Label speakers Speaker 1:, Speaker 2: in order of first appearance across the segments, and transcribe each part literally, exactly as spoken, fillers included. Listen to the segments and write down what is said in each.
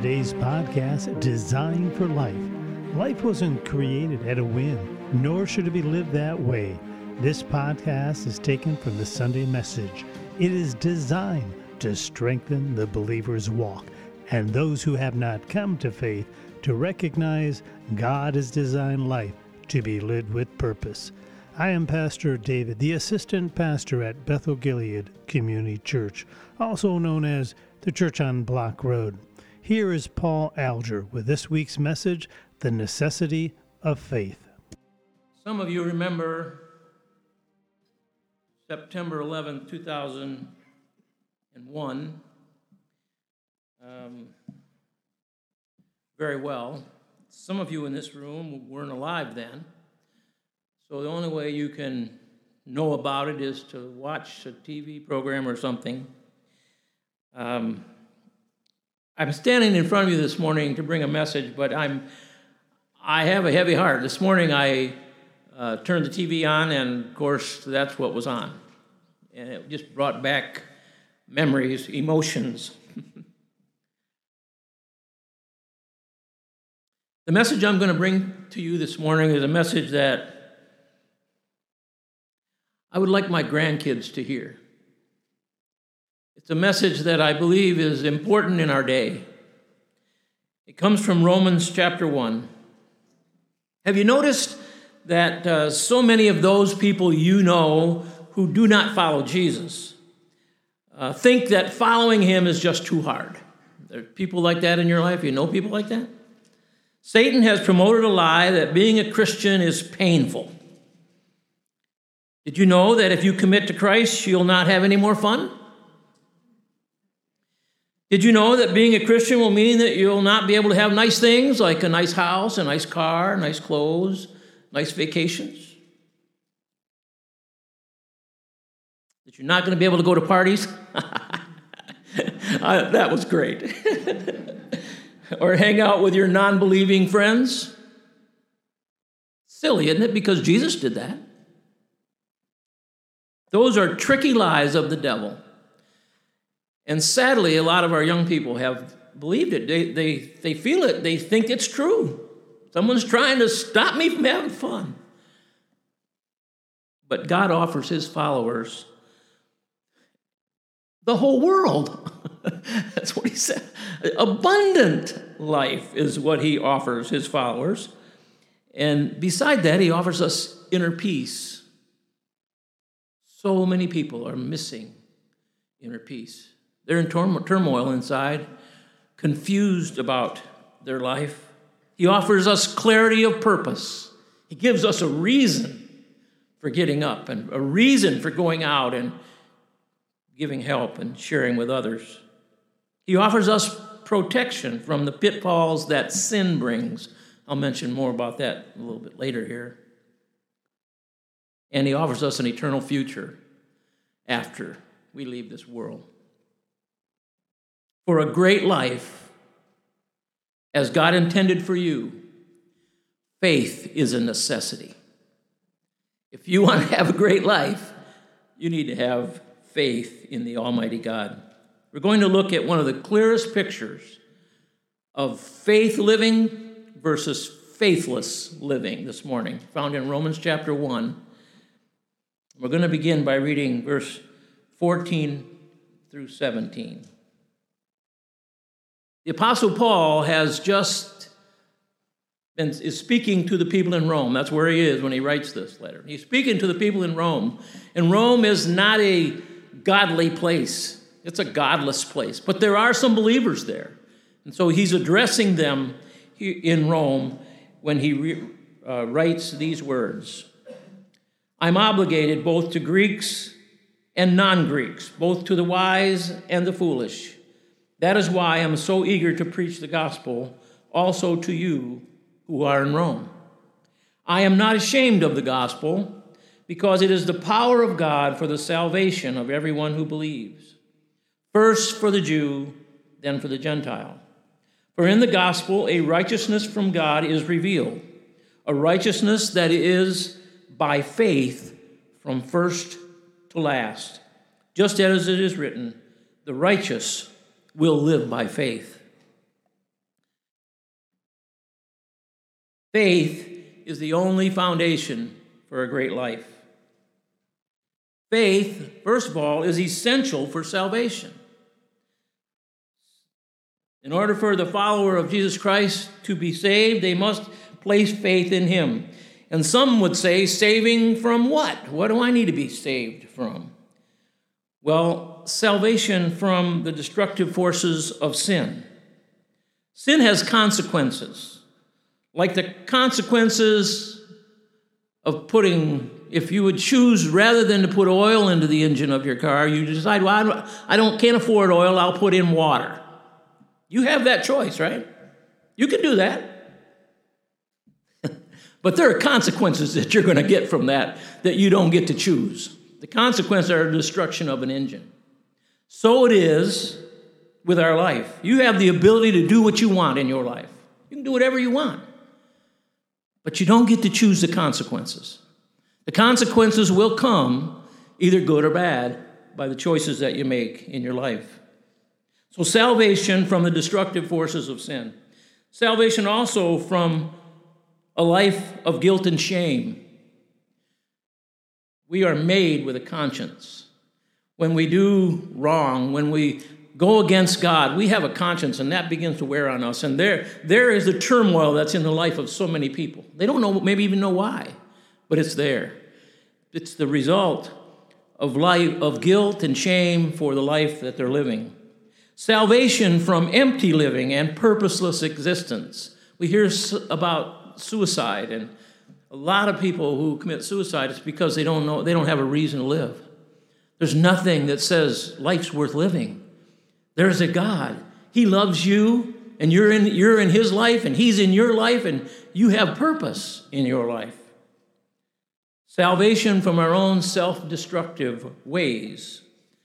Speaker 1: today's podcast, Design for Life. Life wasn't created at a whim, nor should it be lived that way. This podcast is taken from the Sunday message. It is designed to strengthen the believer's walk and those who have not come to faith to recognize God has designed life to be lived with purpose. I am Pastor David, the assistant pastor at Bethel Gilead Community Church, also known as the Church on Block Road. Here is Paul Alger with this week's message, The Necessity of Faith.
Speaker 2: Some of you remember September eleventh, two thousand one, um, very well. Some of you in this room weren't alive then. So the only way you can know about it is to watch a T V program or something. Um, I'm standing in front of you this morning to bring a message, but I'm I have a heavy heart. This morning I uh, turned the T V on, and of course that's what was on, and it just brought back memories, emotions. The message I'm going to bring to you this morning is a message that I would like my grandkids to hear. It's a message that I believe is important in our day. It comes from Romans chapter one. Have you noticed that uh, so many of those people you know who do not follow Jesus uh, think that following him is just too hard? There are people like that in your life? You know people like that? Satan has promoted a lie that being a Christian is painful. Did you know that if you commit to Christ, you'll not have any more fun? Did you know that being a Christian will mean that you'll not be able to have nice things like a nice house, a nice car, nice clothes, nice vacations? That you're not going to be able to go to parties? I, that was great. Or hang out with your non-believing friends? Silly, isn't it? Because Jesus did that. Those are tricky lies of the devil. And sadly, a lot of our young people have believed it. They, they, they feel it. They think it's true. Someone's trying to stop me from having fun. But God offers his followers the whole world. That's what he said. Abundant life is what he offers his followers. And beside that, he offers us inner peace. So many people are missing inner peace. They're in turmoil inside, confused about their life. He offers us clarity of purpose. He gives us a reason for getting up and a reason for going out and giving help and sharing with others. He offers us protection from the pitfalls that sin brings. I'll mention more about that a little bit later here. And he offers us an eternal future after we leave this world. For a great life, as God intended for you, faith is a necessity. If you want to have a great life, you need to have faith in the Almighty God. We're going to look at one of the clearest pictures of faith living versus faithless living this morning, found in Romans chapter one. We're going to begin by reading verse fourteen through seventeen. The Apostle Paul has just been is speaking to the people in Rome. That's where he is when he writes this letter. He's speaking to the people in Rome. And Rome is not a godly place. It's a godless place. But there are some believers there. And so he's addressing them in Rome when he re, uh, writes these words. I'm obligated both to Greeks and non-Greeks, both to the wise and the foolish. That is why I'm so eager to preach the gospel also to you who are in Rome. I am not ashamed of the gospel because it is the power of God for the salvation of everyone who believes. First for the Jew, then for the Gentile. For in the gospel a righteousness from God is revealed, a righteousness that is by faith from first to last. Just as it is written, the righteous will live by faith. Faith is the only foundation for a great life. Faith, first of all, is essential for salvation. In order for the follower of Jesus Christ to be saved, they must place faith in him. And some would say, saving from what? What do I need to be saved from? Well, salvation from the destructive forces of sin. Sin has consequences, like the consequences of putting, if you would choose, rather than to put oil into the engine of your car, you decide, well, I don't, I don't can't afford oil, I'll put in water. You have that choice, right? You can do that. But there are consequences that you're going to get from that that you don't get to choose. The consequences are the destruction of an engine. So it is with our life. You have the ability to do what you want in your life. You can do whatever you want. But you don't get to choose the consequences. The consequences will come, either good or bad, by the choices that you make in your life. So salvation from the destructive forces of sin. Salvation also from a life of guilt and shame. We are made with a conscience. When we do wrong, when we go against God, we have a conscience, and that begins to wear on us. And there, there is the turmoil that's in the life of so many people. They don't know, maybe even know why, but it's there. It's the result of life, of guilt and shame for the life that they're living. Salvation from empty living and purposeless existence. We hear about suicide, and a lot of people who commit suicide, it's because they don't know, they don't have a reason to live. There's nothing that says life's worth living. There's a God. He loves you, and you're in, you're in his life, and he's in your life, and you have purpose in your life. Salvation from our own self-destructive ways.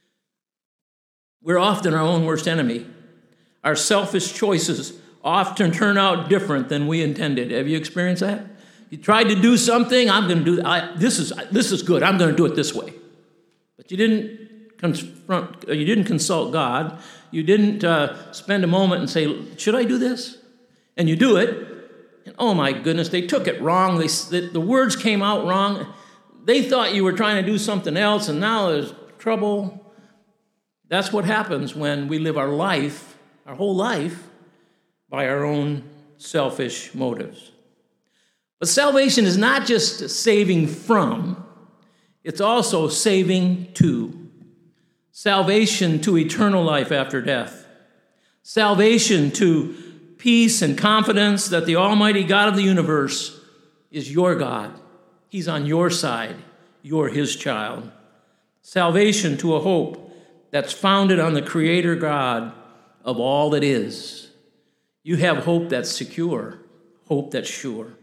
Speaker 2: We're often our own worst enemy. Our selfish choices often turn out different than we intended. Have you experienced that? You tried to do something, I'm going to do I, this is this is good. I'm going to do it this way. But you didn't confront, you didn't consult God. You didn't uh, spend a moment and say, should I do this? And you do it, and oh my goodness, they took it wrong. They, the, the words came out wrong. They thought you were trying to do something else, and now there's trouble. That's what happens when we live our life, our whole life, by our own selfish motives. But salvation is not just saving from, it's also saving to. Salvation to eternal life after death. Salvation to peace and confidence that the Almighty God of the universe is your God. He's on your side. You're his child. Salvation to a hope that's founded on the Creator God of all that is. You have hope that's secure, hope that's sure.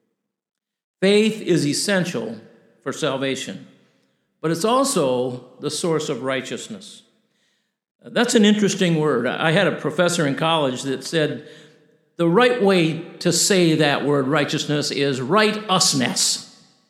Speaker 2: Faith is essential for salvation, but it's also the source of righteousness. That's an interesting word. I had a professor in college that said the right way to say that word righteousness is right-usness.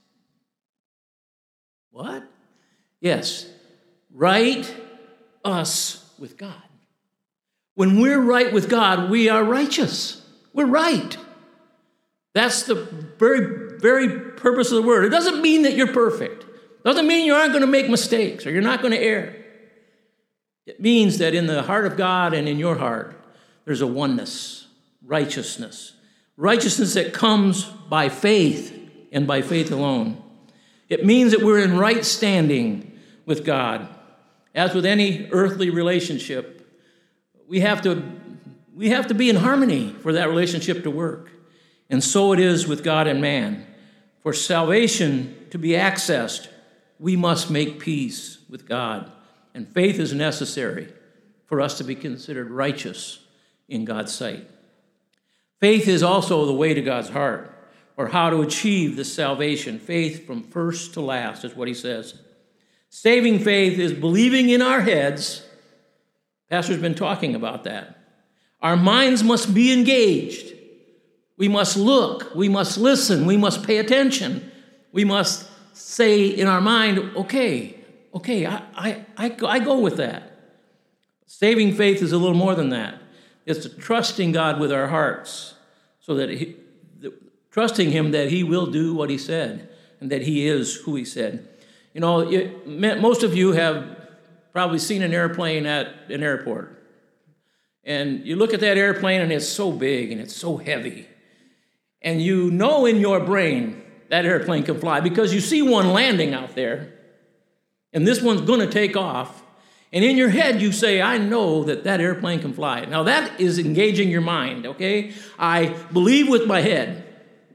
Speaker 2: What? Yes, right us with God. When we're right with God, we are righteous. We're right. That's the very, very purpose of the word. It doesn't mean that you're perfect. It doesn't mean you aren't going to make mistakes or you're not going to err. It means that in the heart of God and in your heart, there's a oneness, righteousness. Righteousness that comes by faith and by faith alone. It means that we're in right standing with God. As with any earthly relationship, we have to, we have to be in harmony for that relationship to work. And so it is with God and man. For salvation to be accessed, we must make peace with God. And faith is necessary for us to be considered righteous in God's sight. Faith is also the way to God's heart, or how to achieve this salvation. Faith from first to last is what he says. Saving faith is believing in our heads. Pastor's been talking about that. Our minds must be engaged. We must look. We must listen. We must pay attention. We must say in our mind, okay, okay, I, I, I, I go with that. Saving faith is a little more than that. It's to trust in God with our hearts, so that he, trusting him that he will do what he said and that he is who he said. You know, it, most of you have probably seen an airplane at an airport. And you look at that airplane and it's so big and it's so heavy. And you know in your brain that airplane can fly because you see one landing out there and this one's going to take off. And in your head you say, I know that that airplane can fly. Now that is engaging your mind, okay? I believe with my head.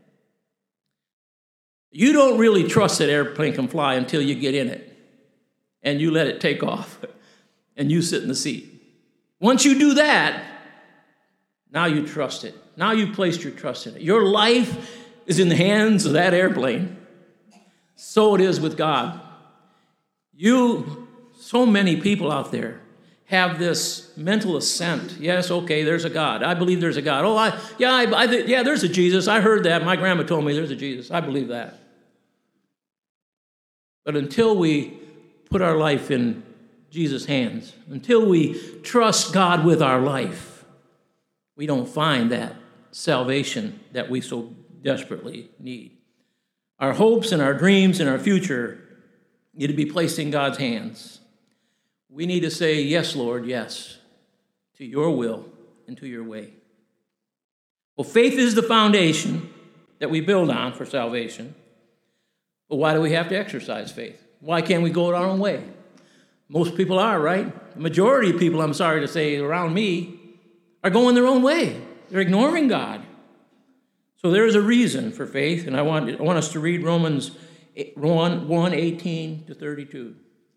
Speaker 2: You don't really trust that airplane can fly until you get in it and you let it take off and you sit in the seat. Once you do that, now you trust it. Now you've placed your trust in it. Your life is in the hands of that airplane. So it is with God. You, so many people out there have this mental assent. Yes, okay, there's a God. I believe there's a God. Oh, I, yeah, I, I, yeah, there's a Jesus. I heard that. My grandma told me there's a Jesus. I believe that. But until we put our life in Jesus' hands, until we trust God with our life, we don't find that salvation that we so desperately need. Our hopes and our dreams and our future need to be placed in God's hands. We need to say, yes, Lord, yes, to your will and to your way. Well, faith is the foundation that we build on for salvation. But why do we have to exercise faith? Why can't we go our own way? Most people are, right? The majority of people, I'm sorry to say, around me are going their own way. They're ignoring God. So there is a reason for faith, and I want, I want us to read Romans one, eighteen to thirty-two.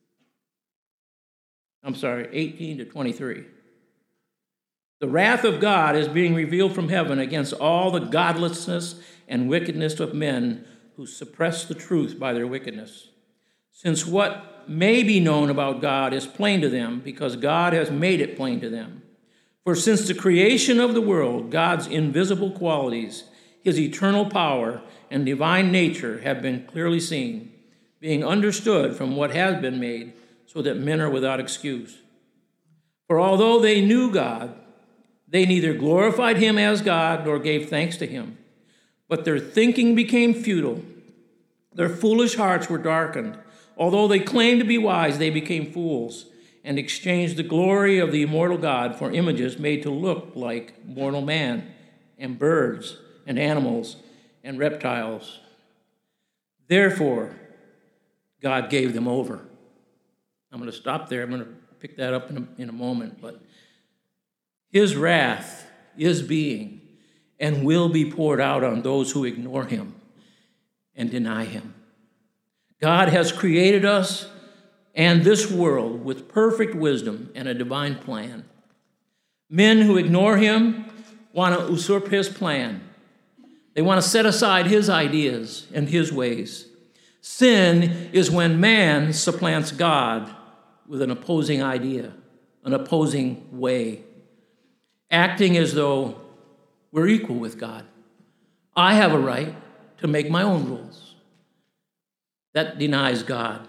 Speaker 2: I'm sorry, eighteen to twenty-three. The wrath of God is being revealed from heaven against all the godlessness and wickedness of men who suppress the truth by their wickedness. Since what may be known about God is plain to them, because God has made it plain to them. For since the creation of the world, God's invisible qualities, his eternal power and divine nature have been clearly seen, being understood from what has been made, so that men are without excuse. For although they knew God, they neither glorified him as God nor gave thanks to him. But their thinking became futile. Their foolish hearts were darkened. Although they claimed to be wise, they became fools and exchanged the glory of the immortal God for images made to look like mortal man and birds and animals and reptiles. Therefore, God gave them over. I'm going to stop there. I'm going to pick that up in a, in a moment. But his wrath is being and will be poured out on those who ignore him and deny him. God has created us and this world with perfect wisdom and a divine plan. Men who ignore him want to usurp his plan. They want to set aside his ideas and his ways. Sin is when man supplants God with an opposing idea, an opposing way, acting as though we're equal with God. I have a right to make my own rules. That denies God.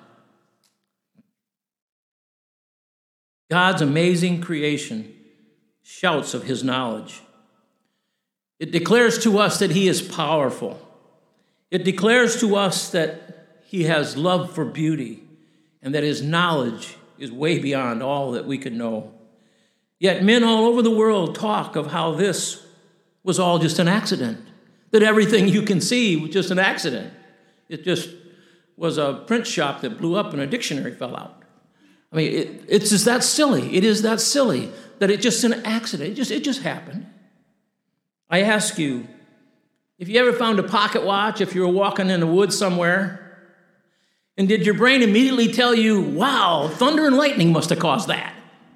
Speaker 2: God's amazing creation shouts of his knowledge. It declares to us that he is powerful. It declares to us that he has love for beauty and that his knowledge is way beyond all that we could know. Yet men all over the world talk of how this was all just an accident, that everything you can see was just an accident. It just was a print shop that blew up and a dictionary fell out. I mean, it, it's just that silly. It is that silly that it's just an accident. It just, it just happened. I ask you, if you ever found a pocket watch, if you were walking in the woods somewhere, and did your brain immediately tell you, wow, thunder and lightning must have caused that?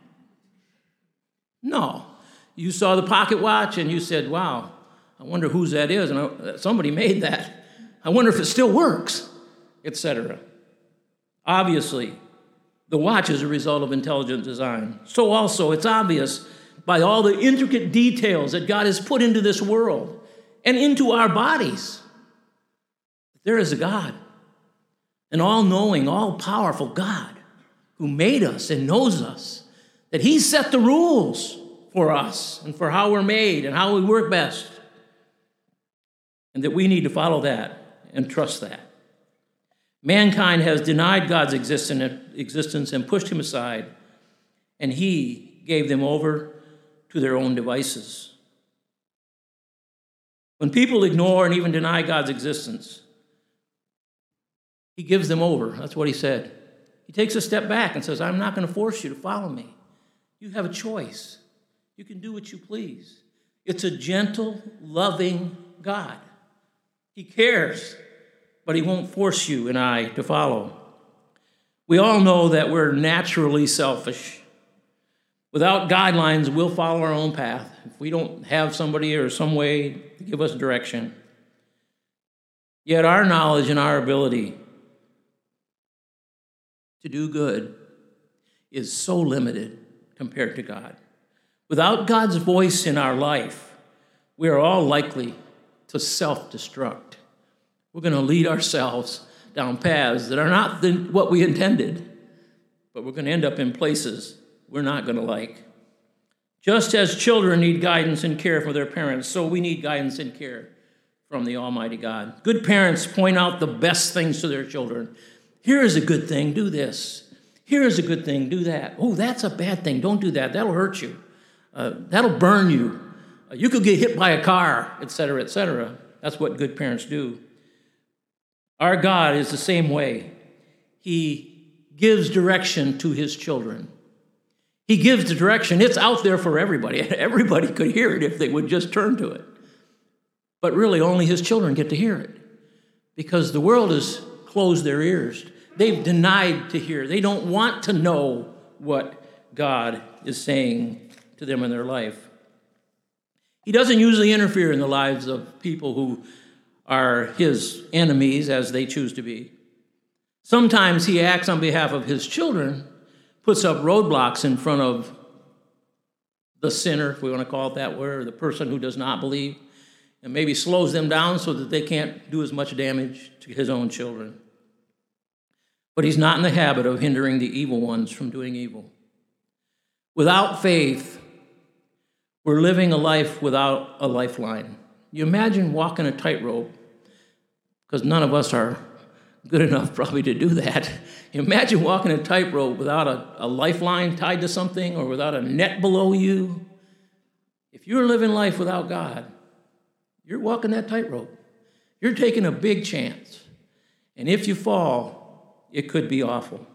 Speaker 2: No. You saw the pocket watch and you said, wow, I wonder whose that is, and I, somebody made that. I wonder if it still works, et cetera. Obviously, the watch is a result of intelligent design. So also, it's obvious by all the intricate details that God has put into this world and into our bodies. There is a God, an all-knowing, all-powerful God who made us and knows us, that he set the rules for us and for how we're made and how we work best. and that we need to follow that and trust that. Mankind has denied God's existence and pushed him aside, and he gave them over to their own devices. When people ignore and even deny God's existence, he gives them over. That's what he said. He takes a step back and says, I'm not going to force you to follow me. You have a choice. You can do what you please. It's a gentle, loving God. He cares, but he won't force you and I to follow. We all know that we're naturally selfish. Without guidelines, we'll follow our own path if we don't have somebody or some way to give us direction. Yet our knowledge and our ability to do good is so limited compared to God. Without God's voice in our life, we are all likely to self-destruct. We're going to lead ourselves down paths that are not the, what we intended, but we're going to end up in places we're not going to like. Just as children need guidance and care from their parents, so we need guidance and care from the Almighty God. Good parents point out the best things to their children. Here is a good thing, do this. Here is a good thing, do that. Oh, that's a bad thing, don't do that. That'll hurt you. Uh, that'll burn you. Uh, you could get hit by a car, et cetera, et cetera. That's what good parents do. Our God is the same way. He gives direction to his children. He gives the direction. It's out there for everybody. Everybody could hear it if they would just turn to it. But really, only his children get to hear it because the world has closed their ears. They've denied to hear. They don't want to know what God is saying to them in their life. He doesn't usually interfere in the lives of people who are his enemies, as they choose to be. Sometimes he acts on behalf of his children, puts up roadblocks in front of the sinner, if we want to call it that way, or the person who does not believe, and maybe slows them down so that they can't do as much damage to his own children. But he's not in the habit of hindering the evil ones from doing evil. Without faith, we're living a life without a lifeline. You imagine walking a tightrope, because none of us are good enough probably to do that. Imagine walking a tightrope without a, a lifeline tied to something or without a net below you. If you're living life without God, you're walking that tightrope. You're taking a big chance. And if you fall, it could be awful.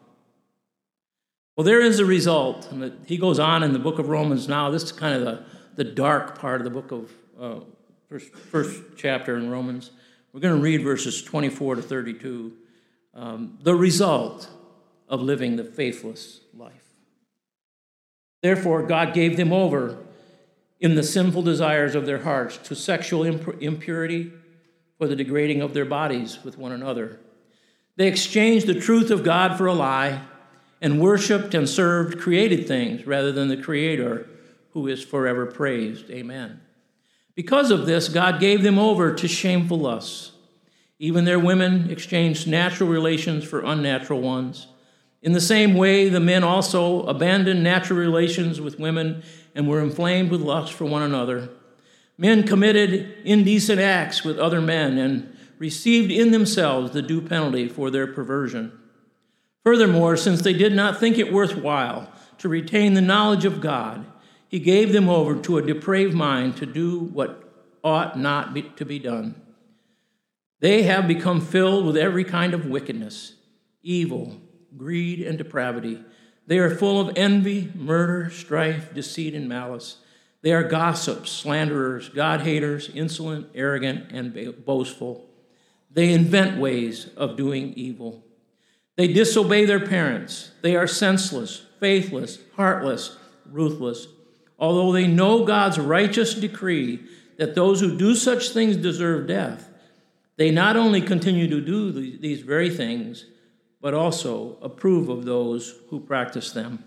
Speaker 2: Well, there is a result. And he goes on in the book of Romans now. This is kind of the, the dark part of the book of uh, first, first chapter in Romans. We're going to read verses twenty-four to thirty-two. Um, the result of living the faithless life. Therefore, God gave them over in the sinful desires of their hearts to sexual imp- impurity for the degrading of their bodies with one another. They exchanged the truth of God for a lie and worshiped and served created things rather than the Creator, who is forever praised. Amen. Because of this, God gave them over to shameful lusts. Even their women exchanged natural relations for unnatural ones. In the same way, the men also abandoned natural relations with women and were inflamed with lust for one another. Men committed indecent acts with other men and received in themselves the due penalty for their perversion. Furthermore, since they did not think it worthwhile to retain the knowledge of God, he gave them over to a depraved mind to do what ought not be, to be done. They have become filled with every kind of wickedness, evil, greed, and depravity. They are full of envy, murder, strife, deceit, and malice. They are gossips, slanderers, God-haters, insolent, arrogant, and boastful. They invent ways of doing evil. They disobey their parents. They are senseless, faithless, heartless, ruthless. Although they know God's righteous decree that those who do such things deserve death, they not only continue to do these very things, but also approve of those who practice them.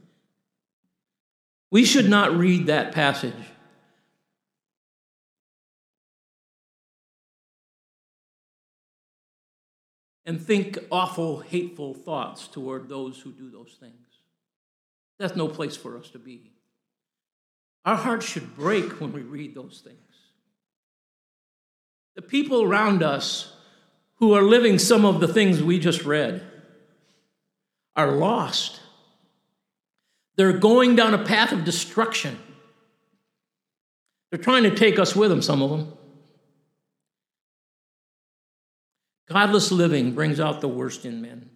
Speaker 2: We should not read that passage and think awful, hateful thoughts toward those who do those things. That's no place for us to be. Our hearts should break when we read those things. The people around us who are living some of the things we just read are lost. They're going down a path of destruction. They're trying to take us with them, some of them. Godless living brings out the worst in men.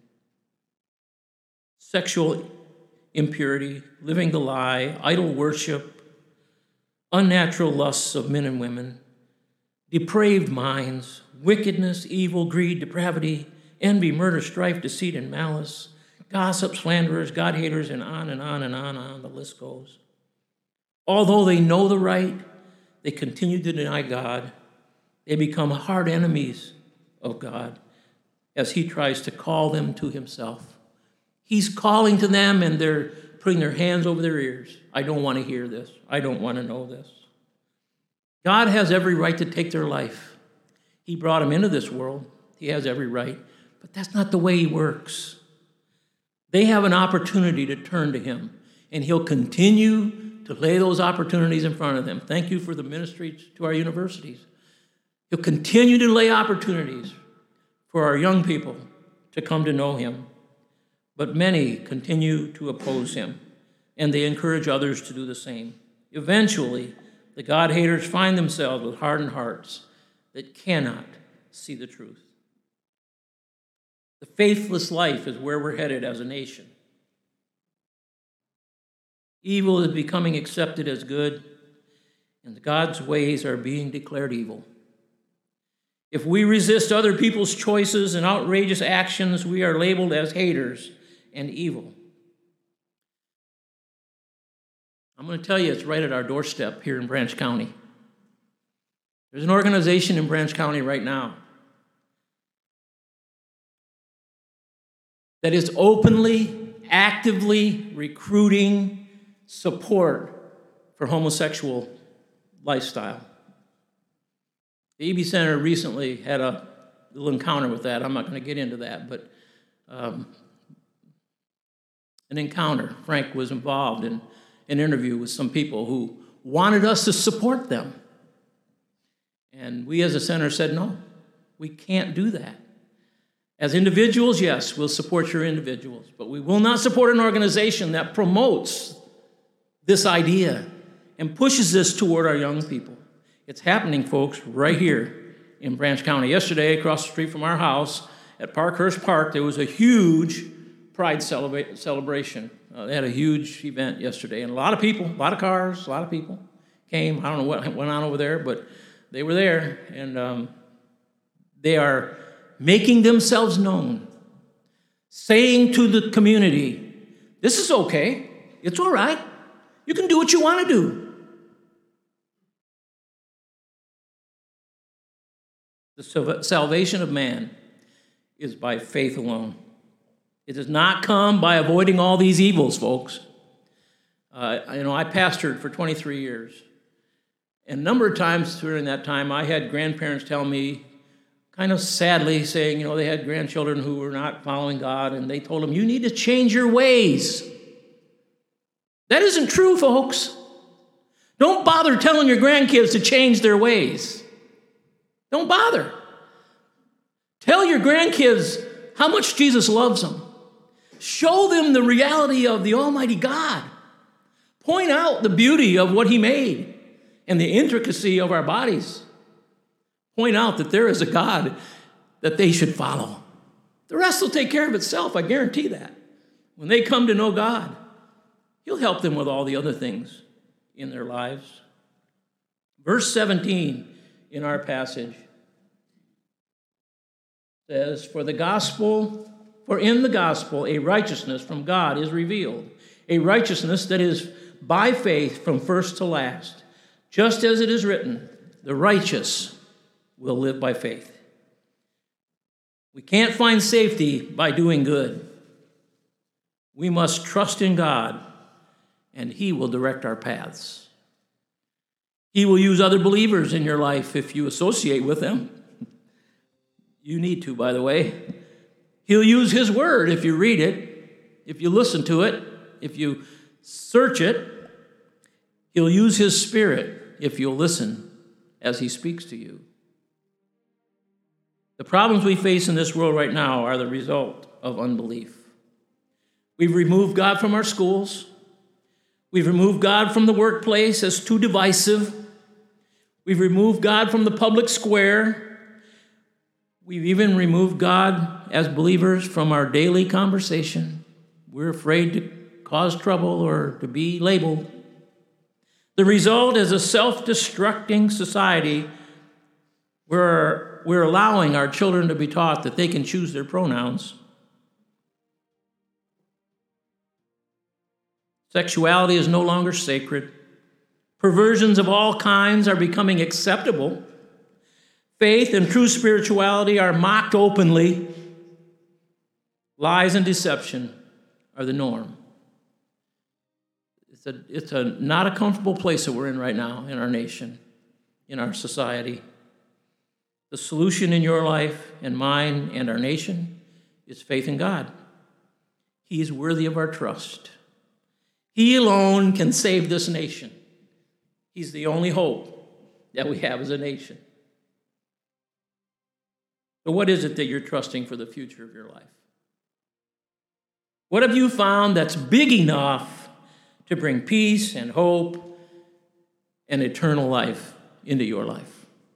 Speaker 2: Sexual impurity, living the lie, idol worship, unnatural lusts of men and women, depraved minds, wickedness, evil, greed, depravity, envy, murder, strife, deceit, and malice, gossips, slanderers, God-haters, and on and on and on and on the list goes. Although they know the right, they continue to deny God. They become hard enemies of God as he tries to call them to himself. He's calling to them, and they're putting their hands over their ears. I don't want to hear this. I don't want to know this. God has every right to take their life. He brought them into this world. He has every right. But that's not the way he works. They have an opportunity to turn to him, and he'll continue to lay those opportunities in front of them. Thank you for the ministry to our universities. He'll continue to lay opportunities for our young people to come to know him. But many continue to oppose him, and they encourage others to do the same. Eventually, the God-haters find themselves with hardened hearts that cannot see the truth. The faithless life is where we're headed as a nation. Evil is becoming accepted as good, and God's ways are being declared evil. If we resist other people's choices and outrageous actions, we are labeled as haters and evil. I'm going to tell you, it's right at our doorstep here in Branch County. There's an organization in Branch County right now that is openly, actively recruiting support for homosexual lifestyle. The E B Center recently had a little encounter with that. I'm not going to get into that, but um, an encounter. Frank was involved in an interview with some people who wanted us to support them. And we as a center said, no, we can't do that. As individuals, yes, we'll support your individuals, but we will not support an organization that promotes this idea and pushes this toward our young people. It's happening, folks, right here in Branch County. Yesterday, across the street from our house at Parkhurst Park, there was a huge Pride celebra- celebration. Uh, they had a huge event yesterday, and a lot of people, a lot of cars, a lot of people came. I don't know what went on over there, but they were there, and um, they are making themselves known, saying to the community, this is okay, it's all right, you can do what you want to do. The salvation of man is by faith alone. It does not come by avoiding all these evils, folks. Uh, you know, I pastored for twenty-three years. And a number of times during that time, I had grandparents tell me, kind of sadly, saying, you know, they had grandchildren who were not following God, and they told them, you need to change your ways. That isn't true, folks. Don't bother telling your grandkids to change their ways. Don't bother. Tell your grandkids how much Jesus loves them. Show them the reality of the Almighty God. Point out the beauty of what he made and the intricacy of our bodies. Point out that there is a God that they should follow. The rest will take care of itself, I guarantee that. When they come to know God, he'll help them with all the other things in their lives. Verse seventeen in our passage says, For the gospel, for in the gospel a righteousness from God is revealed, a righteousness that is by faith from first to last. Just as it is written, the righteous will live by faith. We can't find safety by doing good. We must trust in God, and he will direct our paths. He will use other believers in your life if you associate with them. You need to, by the way. He'll use his word if you read it, if you listen to it, if you search it. He'll use his spirit if you'll listen as he speaks to you. The problems we face in this world right now are the result of unbelief. We've removed God from our schools. We've removed God from the workplace as too divisive. We've removed God from the public square. We've even removed God as believers from our daily conversation. We're afraid to cause trouble or to be labeled. The result is a self-destructing society where we're allowing our children to be taught that they can choose their pronouns. Sexuality is no longer sacred. Perversions of all kinds are becoming acceptable. Faith and true spirituality are mocked openly. Lies and deception are the norm. It's a, it's a not a comfortable place that we're in right now in our nation, in our society. The solution in your life and mine and our nation is faith in God. He is worthy of our trust. He alone can save this nation. He's the only hope that we have as a nation. So what is it that you're trusting for the future of your life? What have you found that's big enough to bring peace and hope and eternal life into your life?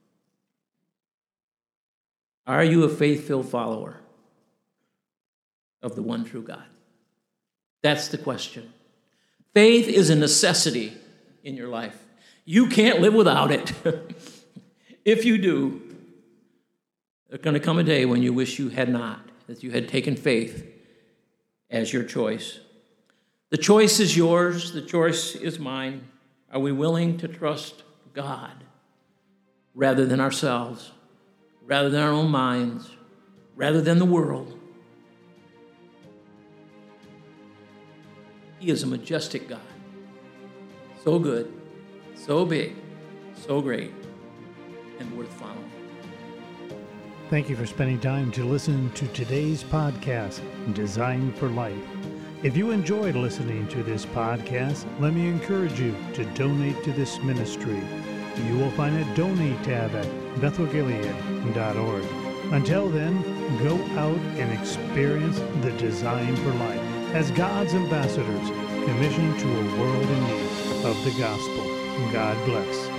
Speaker 2: Are you a faith-filled follower of the one true God? That's the question. Faith is a necessity in your life. You can't live without it. If you do, there's going to come a day when you wish you had not, that you had taken faith as your choice. The choice is yours. The choice is mine. Are we willing to trust God rather than ourselves, rather than our own minds, rather than the world? He is a majestic God. So good, so big, so great, and worth following.
Speaker 1: Thank you for spending time to listen to today's podcast, Designed for Life. If you enjoyed listening to this podcast, let me encourage you to donate to this ministry. You will find a donate tab at bethel gilead dot org. Until then, go out and experience the Design for Life as God's ambassadors commissioned to a world in need of the gospel. God bless.